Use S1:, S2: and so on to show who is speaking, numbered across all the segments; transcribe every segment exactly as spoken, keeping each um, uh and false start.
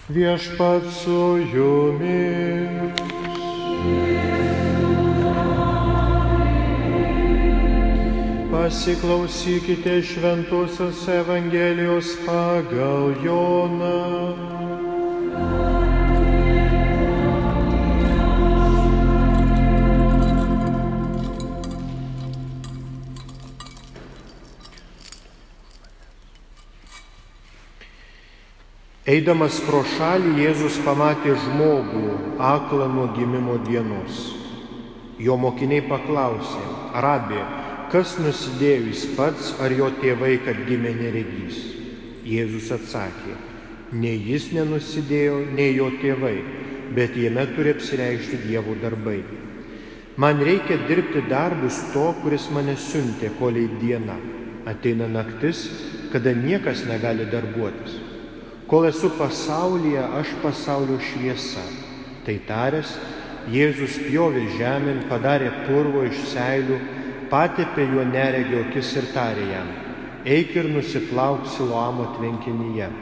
S1: Viešpats su jumis. Pasiklausykite Šventosios Evangelijos pagal Joną. Eidamas pro šalį, Jėzus pamatė žmogų, aklą nuo gimimo dienos. Jo mokiniai paklausė: Rabi, kas nusidėjo, jis pats ar jo tėvai, kad gimė neregys? Jėzus atsakė: nei jis nenusidėjo, nei jo tėvai, bet jame turi apsireikšti Dievo darbai. Man reikia dirbti darbus to, kuris mane siuntė, kolei diena. Ateina naktis, kada niekas negali darbuotis. Kol esu pasaulyje, aš pasaulio šviesa. Tai taręs, Jėzus pjovė žemėn, padarė purvo iš seilių, patepė juo neregio akis ir tarė jam: eik ir nusiplauk Siloamo tvenkinyje.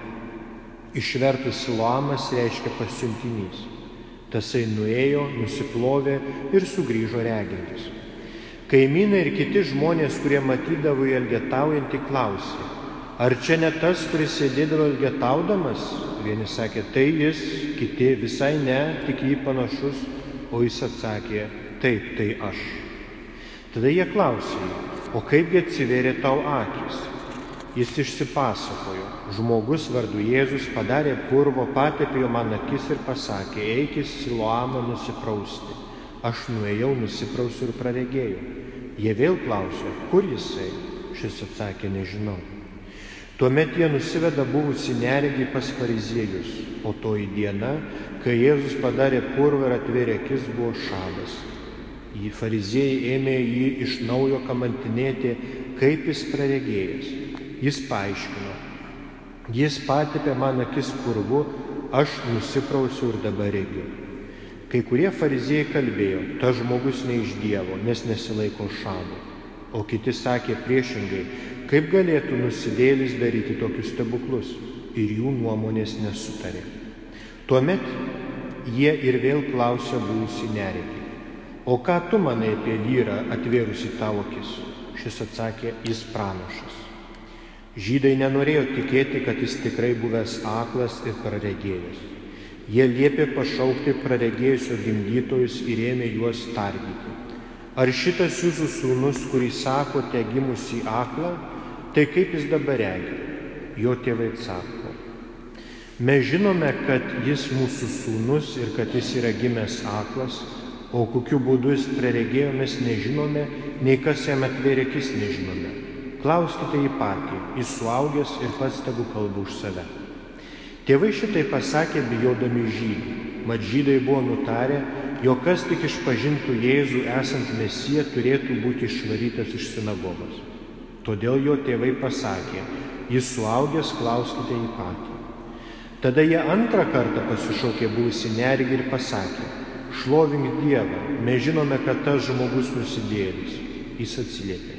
S1: Išvertus Siloamas reiškia pasiuntinys. Tasai nuėjo, nusiplovė ir sugrįžo regintis. Kaimynai ir kiti žmonės, kurie matydavo jį elgetaujantį, klausė: ar čia ne tas, kuris sėdėdavo elgetaudamas? Vieni sakė: tai jis, kiti: visai ne, tik jį panašus. O jis atsakė: taip, tai aš. Tada jie klausė: o kaipgi atsivėrė tau akis? Jis išsipasakojo: žmogus vardu Jėzus padarė purvo, patepė jo man akis ir pasakė: eik į Siloamą nusiprausti. Aš nuėjau, nusiprausiu ir praregėjau. Jie vėl klausė: kur jisai? Šis atsakė: nežinau. Tuomet jie nusiveda buvusį neregį pas fariziejus, o toji diena, kai Jėzus padarė purvą ir atvėrė akis, buvo šabas. Jį fariziejai ėmė jį iš naujo kamantinėti, kaip jis praregėjęs. Jis paaiškino: jis patepė man akis purvu, aš nusiprausiau ir dabar regiu. Kai kurie fariziejai kalbėjo: tas žmogus ne iš Dievo, nes nesilaiko šabo. O kiti sakė priešingai: kaip galėtų nusidėjėlis daryti tokius stebuklus? Ir jų nuomonės nesutarė. Tuomet jie ir vėl klausė buvusį neregį: o ką tu manai apie vyrą atvėrusi tavo akis? Šis atsakė: jis pranašas. Žydai nenorėjo tikėti, kad jis tikrai buvęs aklas ir praregėjęs. Jie liepė pašaukti praregėjusio gimdytojus ir ėmė juos tardyti: ar šitas jūsų sūnus, kurį sakote gimusį aklą, tai kaip jis dabar regi? Jo tėvai atsako: mes žinome, kad jis mūsų sūnus ir kad jis yra gimęs aklas, o kokiu būdu jis praregėjo, mes nežinome, nei kas jam atvėrė akis nežinome. Klauskite jį patį, jis suaugęs ir pats tegu kalba už save. Tėvai šitai pasakė, bijodami žydų. Mat žydai buvo nutarę, jog kas tik išpažintų Jėzų esant Mesiją, turėtų būti išvarytas iš sinagogos. Todėl jo tėvai pasakė: jis suaugęs, klauskite jį patį. Tada jie antrą kartą pasišaukė buvusį neregį ir pasakė: šlovink Dievą, mes žinome, kad tas žmogus nusidėjėlis. Jis atsiliepė: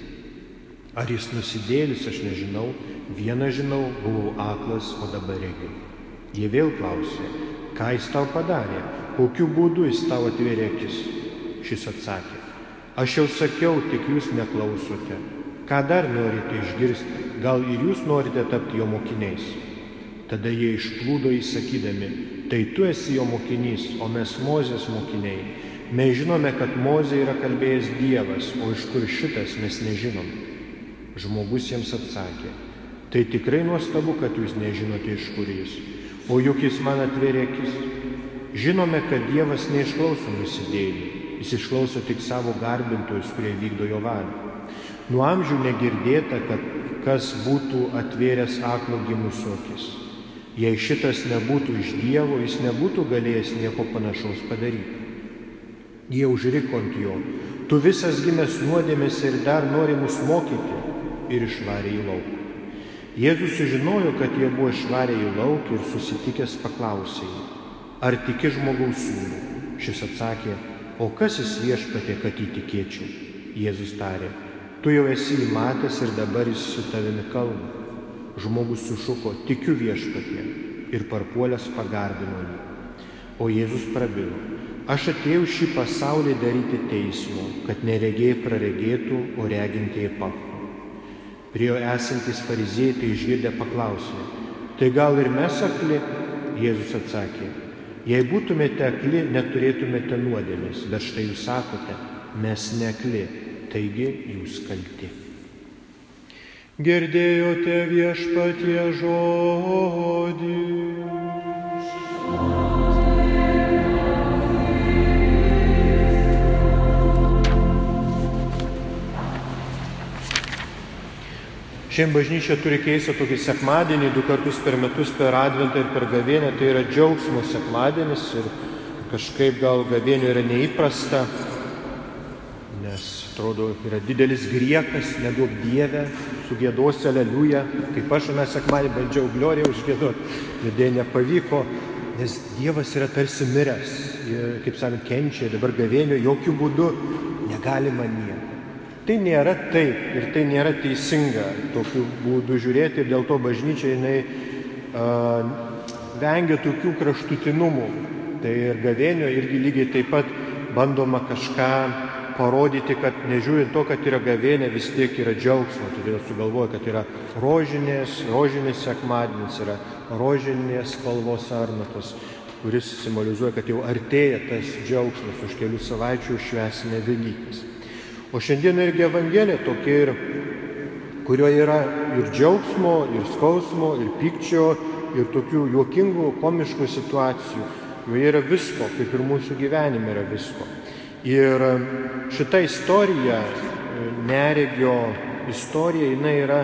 S1: ar jis nusidėjėlis, aš nežinau, vieną žinau, buvau aklas, o dabar regiu. Jie vėl klausė: ką jis tau padarė, kokiu būdu jis tau atvėrė akis? Šis atsakė: aš jau sakiau, tik jūs neklausote. Ką dar norite išgirsti? Gal ir jūs norite tapti jo mokiniais? Tada jie išplūdo įsakydami: tai tu esi jo mokinys, o mes Mozės mokiniai. Mes žinome, kad Mozė yra kalbėjęs Dievas, o iš kur šitas mes nežinom. Žmogus jiems atsakė: tai tikrai nuostabu, kad jūs nežinote, iš kur jis. O juk jis man atvėrė akis. Žinome, kad Dievas neišklauso nusidėjėlių, jis išklauso tik savo garbintojus, kurie vykdo jo valią. Nuo amžių negirdėta, kad kas būtų atvėręs aklo gimusio akis. Jei šitas nebūtų iš Dievo, jis nebūtų galėjęs nieko panašaus padaryti. Jie užriko ant jo: tu visas gimęs nuodėmėse ir dar nori mus mokyti, ir išvarė į lauką. Jėzus sužinojo, kad jie buvo išvarę į lauką ir susitikęs paklausė jį: ar tiki žmogaus sūnų? Šis atsakė: o kas jis Viešpatie, kad įtikėčiau? Jėzus tarė: tu jau esi jį matęs ir dabar jis su tavimi kalba. Žmogus sušuko: tikiu Viešpatie. ir parpuolęs pagarbino jį. O Jėzus prabilo: aš atėjau šį pasaulį daryti teismo, kad neregėjai praregėtų, o regintieji paktų. Prie jo esantys fariziejai tai išgirdę paklausė: tai gal ir mes akli? Jėzus atsakė: jei būtumėte akli, neturėtumėte nuodėmės, bet štai jūs sakote, mes neakli, taigi jūs kalti. Girdėjote Viešpatie žodį. Šiandien bažnyčia turi keistą tokį sekmadienį, du kartus per metus, per Adventą ir per Gavėnią. Tai yra džiaugsmo sekmadienis ir kažkaip gal Gavėnių yra neįprasta, nes atrodo yra didelis griekas, neduok Dieve, sugiedosi aleliuja, kaip aš aną sekmadienį bandžiau gloriją užgiedoti, bet dėja nepavyko, nes Dievas yra tarsi miręs ir, kaip sakant, kenčia, dabar Gavėnių jokių būdų negalima nieko. Tai nėra taip ir tai nėra teisinga tokiu būdu žiūrėti ir dėl to bažnyčia jinai uh, vengia tokių kraštutinumų. Tai ir Gavėnio irgi lygiai taip pat bandoma kažką parodyti, kad nežiūrint to, kad yra Gavėnė, vis tiek yra džiaugsmo. Todėl sugalvoja, kad yra rožinės, rožinis sekmadienis, yra rožinės spalvos arnatos, kuris simbolizuoja, kad jau artėja tas džiaugsmas, už kelių savaičių švęsime Velykas. O šiandien irgi Evangelija tokia, ir, kurioje yra ir džiaugsmo, ir skausmo, ir pykčio, ir tokių juokingų, komiškų situacijų. Joje yra visko, kaip ir mūsų gyvenime yra visko. Ir šita istorija, neregio istorija, jinai yra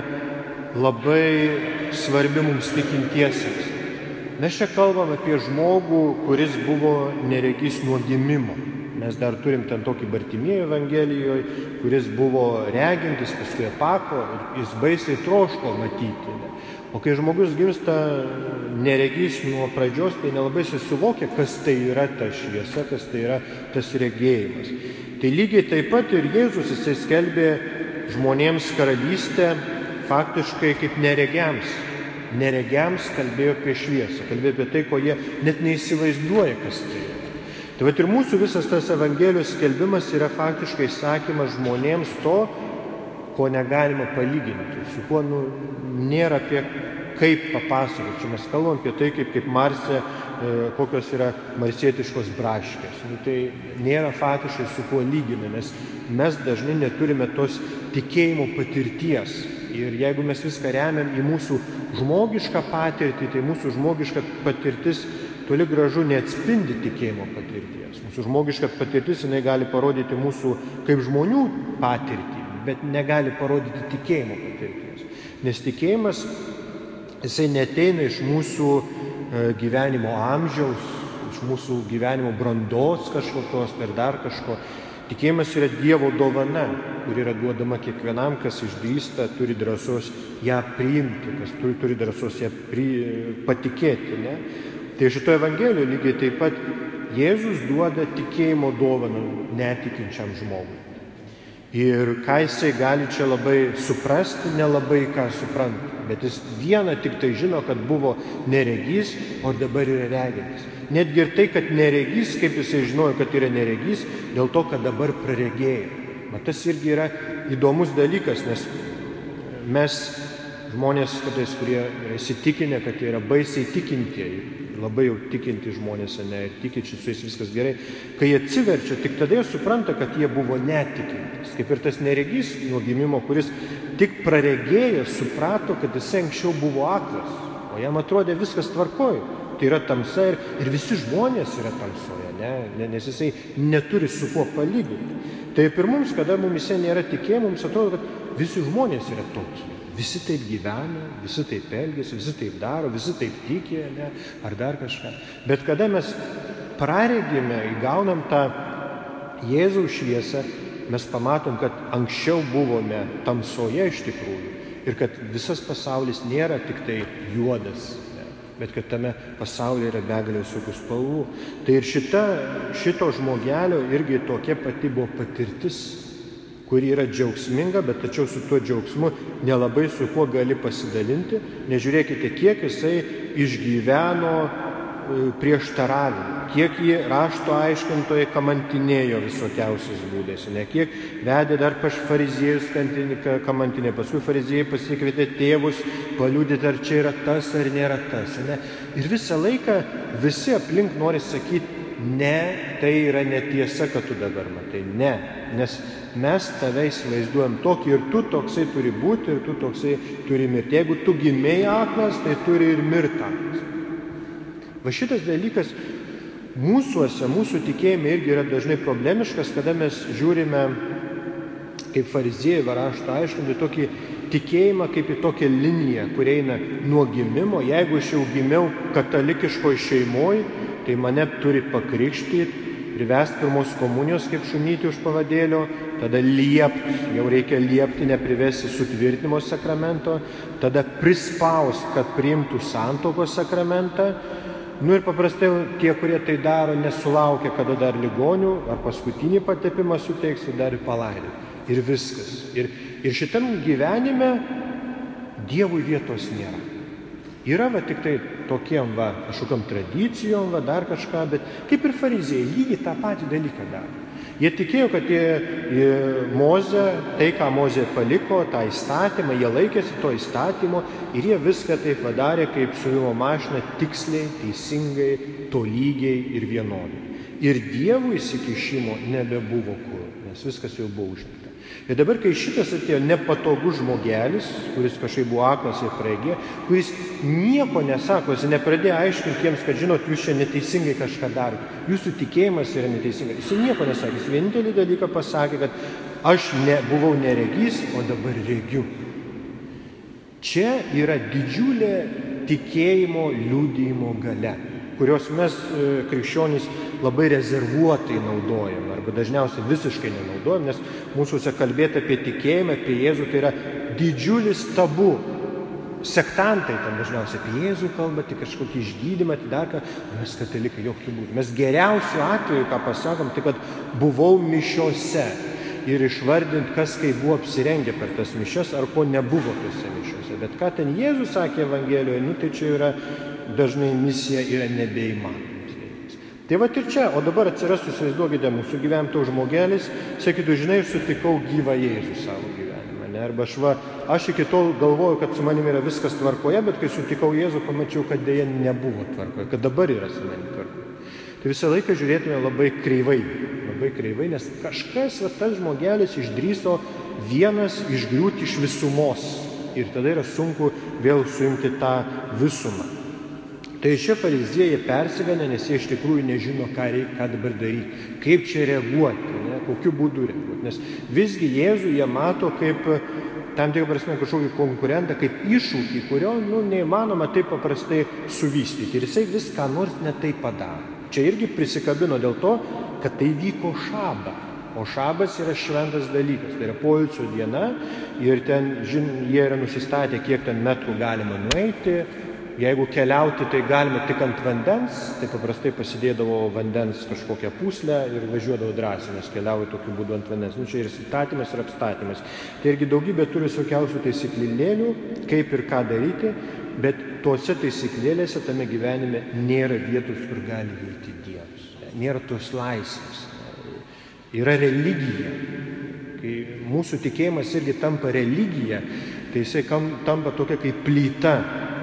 S1: labai svarbi mums tikintiesiems. Mes čia kalbam apie žmogų, kuris buvo neregys nuo gimimo. Mes dar turim ten tokį Bartimiejų Evangelijoje, kuris buvo regintis, paskui apako ir jis baisiai troško matyti. O kai žmogus gimsta neregys nuo pradžios, tai nelabai susivokia, kas tai yra ta šviesa, kas tai yra tas regėjimas. Tai lygiai taip pat ir Jėzus jisai skelbė žmonėms karalystę faktiškai kaip neregiams. Neregiams kalbėjo apie šviesą, kalbėjo apie tai, ko jie net neįsivaizduoja, kas tai yra. Tai vat ir mūsų visas tas Evangelijos skelbimas yra faktiškai sakymas žmonėms to, ko negalima palyginti, su kuo nu, nėra apie kaip papasakoti. Čia mes kalbam apie tai, kaip, kaip Marse, e, kokios yra marsietiškos braškės. Nu, tai nėra faktiškai su kuo lygina, nes mes dažnai neturime tos tikėjimo patirties. Ir jeigu mes viską remiam į mūsų žmogišką patirtį, tai mūsų žmogiška patirtis toli gražu neatspindi tikėjimo patirties. Mūsų žmogiška patirtis jinai gali parodyti mūsų kaip žmonių patirtį, bet negali parodyti tikėjimo patirties. Nes tikėjimas, jisai neteina iš mūsų gyvenimo amžiaus, iš mūsų gyvenimo brandos kažkokios ar dar kažko. Tikėjimas yra Dievo dovana, kuri yra duodama kiekvienam, kas išdrįsta, turi drąsos ją priimti, kas turi, turi drąsos ją pri, patikėti. Ne? Tai šitoje Evangelijoje lygiai taip pat Jėzus duoda tikėjimo dovaną netikinčiam žmogui. Ir ką jisai gali čia labai suprasti, nelabai ką supranta. Bet jis vieną tik tai žino, kad buvo neregys, o dabar yra regintis. Netgi ir tai, kad neregys, kaip jisai žinojo, kad yra neregys, dėl to, kad dabar praregėjo. Bet tas irgi yra įdomus dalykas, nes mes žmonės, kadais, kurie yra įsitikinę, kad jie yra baisiai tikintieji, labai jau tikinti žmonės, ne, ir tikinčiai su jais viskas gerai, kai jie atsiverčia, tik tada jie supranta, kad jie buvo netikintis. Kaip ir tas neregys nuo gimimo, kuris tik praregėjęs suprato, kad jis anksčiau buvo aklas, o jam atrodė viskas tvarkoj. Tai yra tamsa ir, ir visi žmonės yra tamsoje, ne, nes jisai neturi su kuo palyginti. Taip ir mums, kada mumise nėra tikėjimo, mums atrodo, kad visi žmonės yra tokie. Visi taip gyvena, visi taip elgiasi, visi taip daro, visi taip tikė, ne, ar dar kažką. Bet kada mes praregime, įgaunam tą Jėzaus šviesą, mes pamatom, kad anksčiau buvome tamsoje iš tikrųjų ir kad visas pasaulis nėra tik tai juodas, ne, bet kad tame pasaulyje yra begalė visokių spalvų. Tai ir šita, šito žmogelio irgi tokia pati buvo patirtis. kuri yra džiaugsminga, bet tačiau su tuo džiaugsmu nelabai su kuo gali pasidalinti. Nežiūrėkite, kiek jisai išgyveno prieštaravimų, kiek jį rašto aiškintojai kamantinėjo visokiausiais būdais, ne kiek vedė dar pas fariziejus kamantinė, paskui fariziejai pasikvietė tėvus paliudyti, ar čia yra tas ar nėra tas. Ne? Ir visą laiką visi aplink nori sakyti, ne, tai yra netiesa, kad tu dabar matai, ne, nes mes tave įsivaizduojam tokį ir tu toksai turi būti ir tu toksai turi mirti. Jeigu tu gimėjai aklas, tai turi ir mirti aklas. Va šitas dalykas mūsuose, mūsų tikėjime irgi yra dažnai problemiškas, kada mes žiūrime kaip fariziejai va rašto aiškintojai tokį tikėjimą kaip į tokią liniją, kur eina nuo gimimo. Jeigu aš jau gimiau katalikiškoj šeimoj, tai mane turi pakrikštyti, privesti pirmos komunijos kaip šunytį už pavadėlio, tada liepti, jau reikia liepti, neprivesti sutvirtinimo sakramento, tada prispaust, kad priimtų santuokos sakramentą. Nu ir paprastai tie, kurie tai daro, nesulaukia, kada dar ligonių ar paskutinį patepimą suteiks ir dar ir palaidoti. Ir viskas. Ir, ir šitam gyvenime Dievui vietos nėra. Yra va tik tai tokiem va kažkokiam tradicijom, va dar kažką, bet kaip ir fariziejai, lygiai tą patį dalyką daro. Jie tikėjo, kad jie Mozė, tai ką Mozė paliko, tą įstatymą, jie laikėsi to įstatymo ir jie viską taip padarė, kaip siuvimo mašina, tiksliai, teisingai, tolygiai ir vienodai. Ir Dievo įsikišimo nebebuvo kur, nes viskas jau buvo užimta. Ir dabar, kai šitas atėjo nepatogus žmogelis, kuris kažkaip buvo aklas ir praegė, kuris nieko nesako, jis nepradėjo aiškinti jiems, kad žinot, jūs čia neteisingai kažką darote, jūsų tikėjimas yra neteisingas. Jis nieko nesakė, jis vienintelį dalyką pasakė, kad aš ne, buvau neregys, o dabar regiu. Čia yra didžiulė tikėjimo liudijimo galia, kurios mes krikščionys labai rezervuotai naudojam, arba dažniausiai visiškai nenaudojam, nes mūsųse kalbėti apie tikėjimą, apie Jėzų, tai yra didžiulis tabu. Sektantai ten dažniausiai apie Jėzų kalba, tik kažkokį išgydymą, tai dar ką, o mes katalikai jokių būdų. Mes geriausiu atveju, ką pasakom, tai kad buvau mišiose ir išvardint, kas kaip buvo apsirengę per tas mišias, ar ko nebuvo tose mišiose. Bet ką ten Jėzus sakė Evangelijoje, nu tai čia yra dažnai misija yra nebeįmanomas. Tai va ir čia, o dabar atsirastų, įsivaizduokite, mūsų gyventojų žmogelis, sakytų, žinai, aš sutikau gyvą Jėzų savo gyvenimą, ne? Arba aš va, aš iki tol galvojau, kad su manimi yra viskas tvarkoje, bet kai sutikau Jėzų, pamačiau, kad dėja nebuvo tvarkoje, kad dabar yra su manimi tvarkoje. Tai visą laiką žiūrėtume labai kreivai, labai kreivai, nes kažkas, va, tas žmogelis išdrįso vienas išgriūti iš visumos ir tada yra sunku vėl suimti tą visumą. Tai šie fariziejai persiganė, nes jie iš tikrųjų nežino, ką reikia, ką dabar daryti, kaip čia reaguoti, ne, kokiu būdu reaguoti. Nes visgi Jėzų jie mato kaip tam tikrą prasme kažkokį konkurentą, kaip iššūkį, kurio nu, neįmanoma taip paprastai suvystyti. Ir jisai vis ką nors ne taip padaro. Čia irgi prisikabino dėl to, kad tai vyko šabą. O šabas yra šventas dalykas, tai yra poilsio diena ir ten žin, jie yra nusistatę, kiek ten metrų galima nueiti. Jeigu keliauti, tai galima tik ant vandens, tai paprastai pasidėdavo vandens kažkokią puslę ir važiuodavo drąsiai, nes keliauja tokiu būdu ant vandens. Nu, čia ir įstatymas ir apstatymas. Tai irgi daugybė turi visokiausių taisyklėlių, kaip ir ką daryti, bet tose taisyklėlėse tame gyvenime nėra vietos, kur gali veikti Dievas. Nėra tos laisvės. Yra religija. Kai mūsų tikėjimas irgi tampa religija, tai jisai tampa tokia kaip plyta,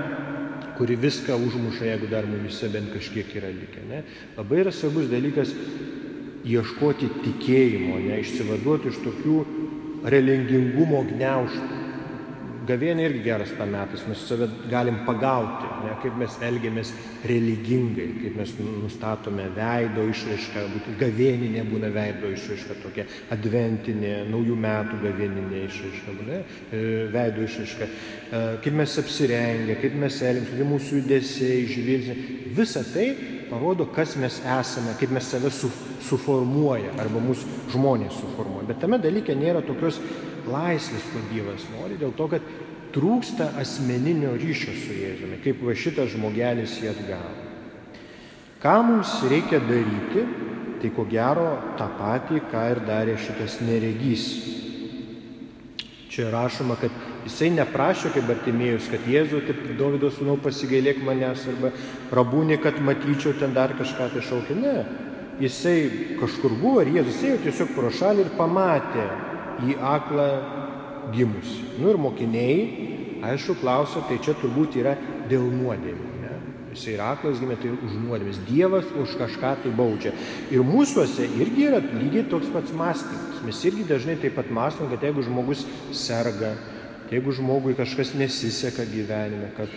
S1: kuri viską užmuša, jeigu dar mumise bent kažkiek yra likę. Ne? Labai yra svarbus dalykas ieškoti tikėjimo, ne? Išsivaduoti iš tokių religingumo gniaužtų. Gavėnia irgi geras tam metas, mes save galim pagauti, ne? Kaip mes elgiamės religingai, kaip mes nustatome veido išraišką, būtent gavėninė būna veido išraiška, tokia adventinė, naujų metų gavėninė išraiška, būna, veido išraiška, kaip mes apsirengę, kaip mes elgiamės, kaip mūsų judesiai, žvilgsniai, visa tai parodo, kas mes esame, kaip mes save su, suformuoja, arba mūsų žmonės suformuoja. Bet tame dalyke nėra tokios laisvės, ko Dievas nori, dėl to, kad trūksta asmeninio ryšio su Jėzumi, kaip va šitas žmogelis jį atgavo. Ką mums reikia daryti, tai ko gero tą patį, ką ir darė šitas neregys. Čia rašoma, kad jisai neprašė kaip Bartimėjus, kad Jėzų, taip Dovydo sūnau, pasigailėk manęs, arba prabūni, kad matyčiau ten dar kažką tai šaukė. Ne, jisai kažkur buvo ir Jėzus ėjo tiesiog pro šalį ir pamatė jį aklą gimusi. Nu ir mokiniai, aišku, klausė, tai čia turbūt yra dėl nuodėmių. Ne? Jisai yra aklas gimė, tai už nuodėmės. Dievas už kažką tai baudžia. Ir mūsuose irgi yra lygiai toks pats mąstymas. Mes irgi dažnai taip pat mąstom, kad jeigu žmogus serga, jeigu žmogui kažkas nesiseka gyvenime, kad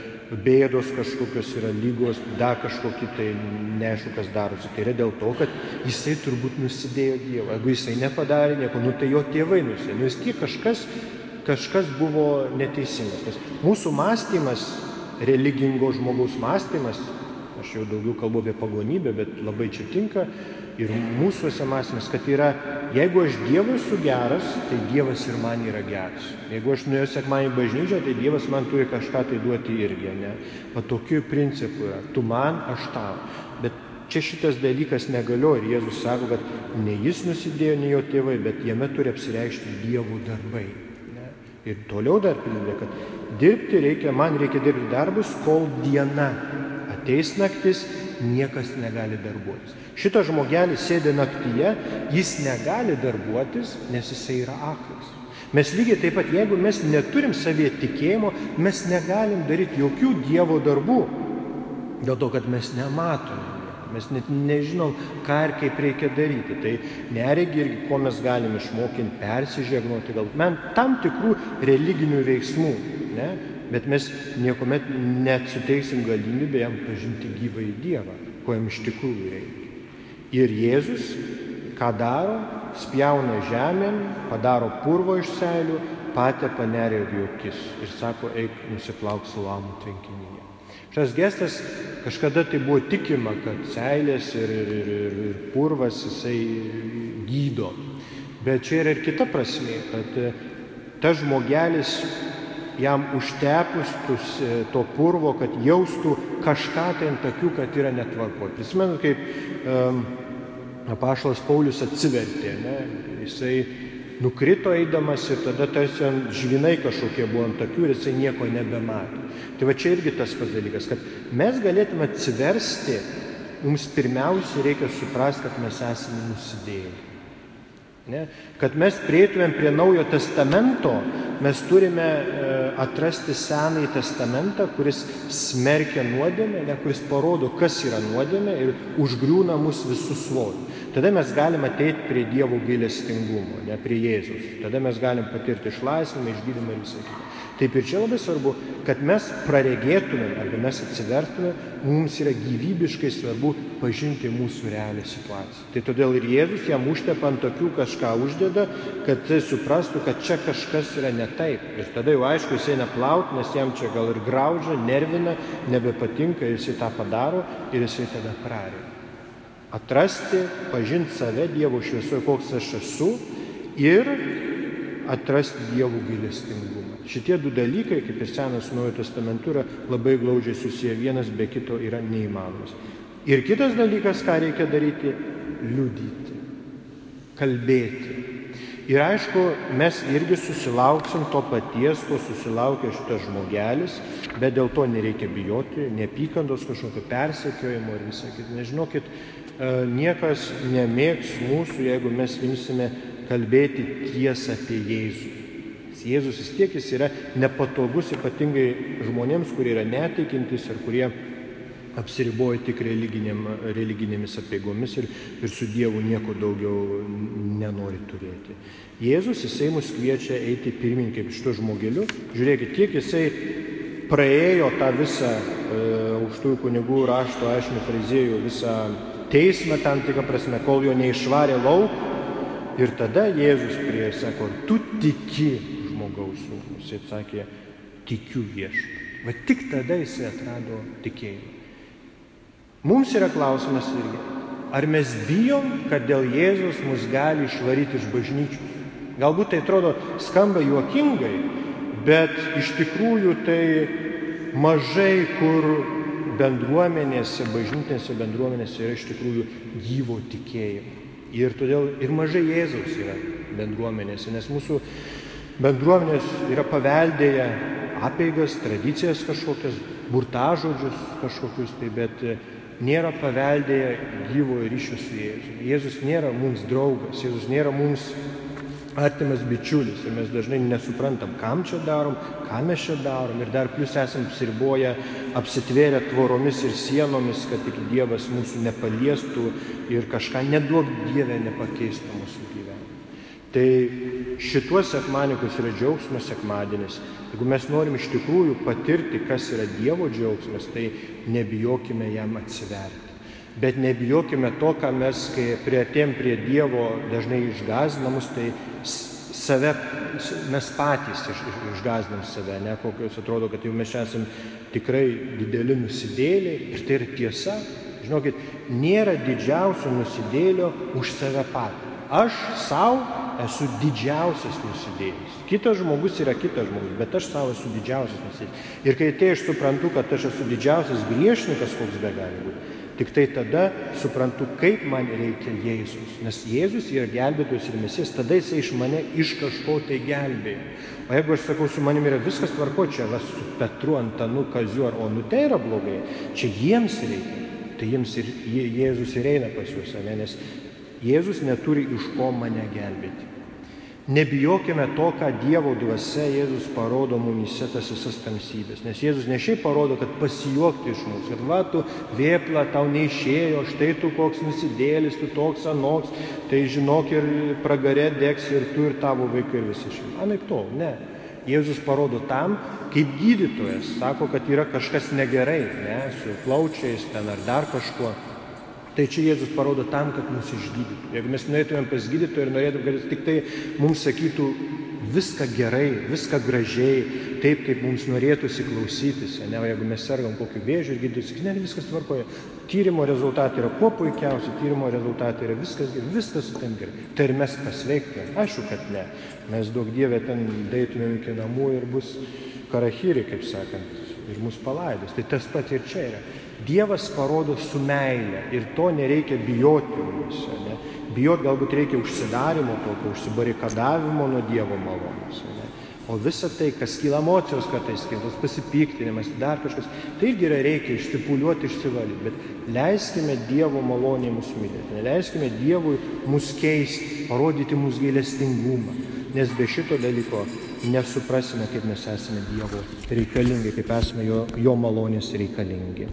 S1: bėdos kažkokios yra lygos, dar kažkokį tai neaišku, kas darosi. Tai yra dėl to, kad jisai turbūt nusidėjo Dievą. Jeigu jisai nepadarė nieko, nu tai jo tėvai nusidėjo. Nu vis tiek kažkas, kažkas buvo neteisingas. Nes mūsų mąstymas, religingo žmogaus mąstymas, aš jau daugiau kalbu apie pagonybę, bet labai čia tinka, ir mūsųse mąstymas, kad yra, jeigu aš Dievui esu geras, tai Dievas ir man yra geras. Jeigu aš nuėjau sekmadienį į bažnyčią, tai Dievas man turi kažką tai duoti irgi, ne? O tokiu principu yra, tu man, aš tau. Bet čia šitas dalykas negalioja ir Jėzus sako, kad ne jis nusidėjo, ne jo tėvai, bet jame turi apsireikšti Dievo darbai. Ne? Ir toliau dar prideda, kad dirbti reikia, man reikia dirbti darbus, kol diena ateis naktis, niekas negali darbuotis. Šitas žmogelis sėdi naktyje, jis negali darbuotis, nes jisai yra aklas. Mes lygiai taip pat, jeigu mes neturim savyje tikėjimo, mes negalim daryti jokių Dievo darbų, dėl to, kad mes nematome. Mes net nežinom, ką ir kaip reikia daryti. Tai neregi irgi, ko mes galim išmokinti, persižegnuoti, gal men tam tikrų religinių veiksmų, ne? Bet mes niekuomet net suteiksim galimybę jam pažinti gyvąjį Dievą, ko jam iš tikrųjų reikia. Ir Jėzus, ką daro, spjauna žemėn, padaro purvo iš seilių, patepa neregio akis ir sako, eik nusiplauk Siloamo tvenkinyje. Šitas gestas kažkada tai buvo tikima, kad seilės ir, ir, ir, ir purvas jisai gydo. Bet čia yra ir kita prasmė, kad tas žmogelis jam užtepus to purvo, kad jaustų kažką tai ant akių, kad yra netvarkoj. Prisimenu, kaip um, apaštalas Paulius atsivertė, ne? Jisai nukrito eidamas ir tada tarsi žvinai kažkokie buvo ant akių ir jisai nieko nebematė. Tai va čia irgi tas pats dalykas, kad mes galėtume atsiversti, mums pirmiausia reikia suprasti, kad mes esame nusidėjėliai. Ne? Kad mes prieitumėm prie Naujo testamento, mes turime e, atrasti Senąjį testamentą, kuris smerkia nuodėmę, ne, kuris parodo, kas yra nuodėmė ir užgriūna mus visus svoriu. Tada mes galim ateiti prie Dievo gailestingumo, ne, prie Jėzus. Tada mes galim patirti išlaisvinimą, išgydymą ir visą kitą. Taip ir čia labai svarbu, kad mes praregėtumėm, arba mes atsivertumėm, mums yra gyvybiškai svarbu pažinti mūsų realią situaciją. Tai todėl ir Jėzus jam užtepa ant tokių kažką uždeda, kad jis suprastų, kad čia kažkas yra ne taip. Ir tada jau aišku, jis eina plaut, nes jam čia gal ir graužia, nervina, nebepatinka, jisai tą padaro ir jisai tada praregė. Atrasti, pažinti save Dievo šviesoje, koks aš esu, ir atrasti Dievo gailestingumą. Šitie du dalykai, kaip ir Senas Naujo testamentu, yra labai glaudžiai susiję, vienas be kito yra neįmanomas. Ir kitas dalykas, ką reikia daryti, liudyti, kalbėti. Ir aišku, mes irgi susilauksim to paties, ko susilaukė šitas žmogelis, bet dėl to nereikia bijoti, neapykantos kažkokio persekiojimo ir visą kitą. Nežinokit, niekas nemėgs mūsų, jeigu mes imsime kalbėti tiesą apie Jėzų. Jėzus vis tiek jis yra nepatogus, ypatingai žmonėms, kurie yra netikintis ir kurie apsiriboja tik religinėmis apeigomis ir, ir su Dievu nieko daugiau nenori turėti. Jėzus, jisai mus kviečia eiti pirmin kaip šito žmogeliu. Žiūrėkit, kiek jisai praėjo tą visą e, aukštųjų kunigų, rašto aiškinų fariziejų visą teismą tam tikrą prasme, kol jo neišvarė lauk. Ir tada Jėzus prie sako, tu tiki žmogaus sūnus. Jis atsakė, tikiu viešpatį. Va tik tada jisai atrado tikėjimą. Mums yra klausimas irgi, ar mes bijom, kad dėl Jėzus mus gali išvaryti iš bažnyčių? Galbūt tai atrodo skamba juokingai, bet iš tikrųjų tai mažai kur bendruomenėse, bažnytinėse bendruomenėse yra iš tikrųjų gyvo tikėjimo. Ir todėl ir mažai Jėzaus yra bendruomenėse, nes mūsų bendruomenės yra paveldėję apeigas, tradicijas kažkokias, burtažodžius kažkokius, tai bet nėra paveldėję gyvo ryšio su Jėzus. Jėzus nėra mums draugas, Jėzus nėra mums artimas bičiulis ir mes dažnai nesuprantam, kam čia darom, ką mes čia darom ir dar plus esam apsiriboję, apsitvėrę tvoromis ir sienomis, kad tik Dievas mūsų nepaliestų ir kažką neduok Dieve nepakeistų mūsų gyvenimą. Tai šituos sekmadienius yra džiaugsmo sekmadienis. Jeigu mes norim iš tikrųjų patirti, kas yra Dievo džiaugsmas, tai nebijokime jam atsiverti. Bet nebijokime to, ką mes, kai priartėjom prie Dievo, dažnai išgąsdinamus, tai save, mes patys iš, iš, išgąsdinam save, ne, kokios atrodo, kad jau mes esam tikrai dideli nusidėliai ir tai yra tiesa. Žinokit, nėra didžiausio nusidėlio už save patį. Aš savo esu didžiausias nusidėlis. Kitas žmogus yra kitas žmogus, bet aš savo esu didžiausias nusidėlis. Ir kai tai aš suprantu, kad aš esu didžiausias griežnikas, koks be gali būti, tik tai tada suprantu, kaip man reikia Jėzus. Nes Jėzus yra gelbėtojas ir Mesijas, tada jisai iš mane iš kažko tai gelbėja. O jeigu aš sakau, su manim yra viskas tvarko, čia va, su Petru, Antanu, Kaziu, o nu tai yra blogai, čia jiems reikia, tai jiems ir Jėzus ir eina pas juos, ne? Nes Jėzus neturi iš ko mane gelbėti. Nebijokime to, ką Dievo dvasia Jėzus parodo mumyse tas visas tamsybės. Nes Jėzus ne šiaip parodo, kad pasijuokti iš mūsų, kad va, tu vėpla, tau neišėjo, štai tu koks nusidėlis, tu toks anoks, tai žinok ir pragare degs ir tu ir tavo vaikai ir visi šiandien. Anaip tol, ne. Jėzus parodo tam, kaip gydytojas, sako, kad yra kažkas negerai, ne, su plaučiais ten ar dar kažkuo. Tai čia Jėzus parodo tam, kad mus išgydytų. Jeigu mes norėtumėm pas gydytoją ir norėtumėm, kad jis tik tai mums sakytų viską gerai, viską gražiai, taip, kaip mums norėtųsi klausytis. Ne? O jeigu mes sergam kokiu vėžiu ir gydytojas sakys, ne, viskas tvarkoja. Tyrimo rezultatai yra kuo puikiausi, tyrimo rezultatai yra viskas gerai, viskas su ten gerai. Tai ir mes pasveiktume? Aišku, kad ne. Mes daug Dieve ten deitumėm iki namų ir bus karahiri, kaip sakant, ir mus palaidos. Tai tas pat ir čia yra. Dievas parodo su meile ir to nereikia bijoti mums. Ne? Bijot galbūt reikia užsidarimo, tokio užsibarikadavimo nuo Dievo malonės. Ne? O visa tai, kas kyla emocijos kartais, kyla pasipiktinimas, dar kažkas, tai irgi yra reikia išsipuliuoti, išsivalyti. Bet leiskime Dievo malonėje mus mylėti, neleiskime Dievui mus keisti, parodyti mūsų gailestingumą. Nes be šito dalyko nesuprasime, kaip mes esame Dievo reikalingi, kaip esame jo, jo malonės reikalingi.